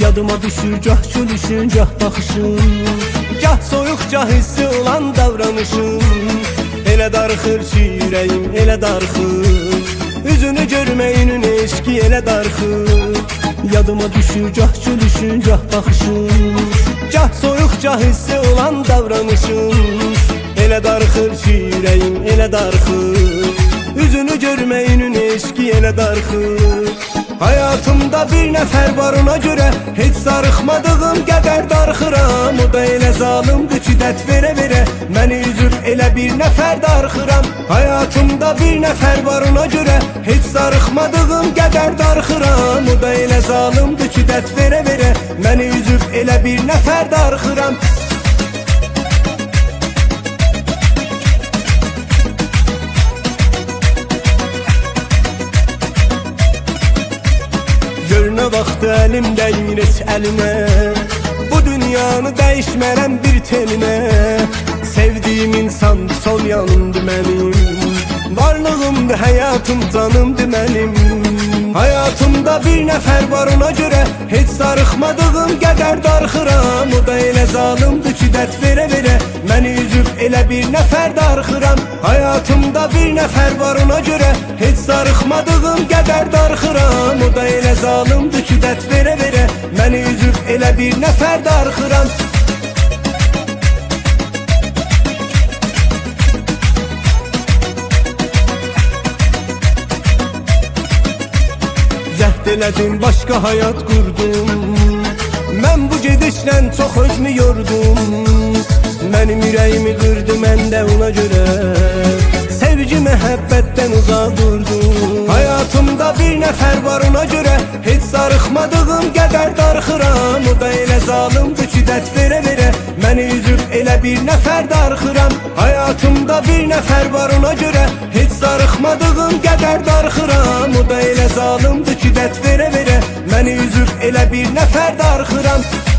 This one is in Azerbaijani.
Yadıma düşür gah gülüşün, gah baxışın, gah soyuq, gah hissi olan davranışın. Elə darxır ki ürəyim, elə darxır, üzünü görməyinin eşki elə darxır. Yadıma düşür gah gülüşün, gah baxışın, gah soyuq, gah hissi olan davranışın. Elə darxır ki ürəyim, elə darxır, üzünü görməyinin eşki elə darxır. Hayatımda bir nəfər var, ona görə heç sarıxmadığım qədər darxıram. O da elə zalımdır ki dət verə-verə məni üzüb elə bir nəfər darxıram. Hayatımda bir nəfər var, ona görə heç sarıxmadığım qədər darxıram. O da elə zalımdır ki dət verə-verə məni üzüb elə bir nəfər darxıram. Gör nə vaxt əlim dəymir heç əlimə, bu dünyanı dəyişmərəm bir telinə. Sevdiyim insan sol yanımdır mənim, varlığımdır, həyatım, canımdır mənim. Hayatımda bir nəfər var, ona görə heç sarıxmadığım qədər darxıram. O da elə zalımdır ki dət verə-verə məni üzüb elə bir nəfər darxıram. Hayatımda bir nəfər var, ona görə heç sarıxmadığım qədər darxıram. O da elə zalımdır ki dət verə-verə məni üzüb elə bir nəfər darxıram. Cəhd elədim, başqa həyat qurdum, mən bu gedişlə çox özümü yordum. Mənim ürəyimi qırdı, mən də ona görə sevgi məhəbbətdən uzaq durdum. Hayatımda bir nəfər var, ona görə heç sarıxmadığım qədər darxıram. O da elə zalımdır ki dət verə-verə məni üzüb elə bir nəfər darxıram. Hayatımda bir nəfər var, ona görə heç sarıxmadığım qədər darxıram. O da elə zalımdır ki dət verə-verə məni üzüb elə bir nəfər darxıram.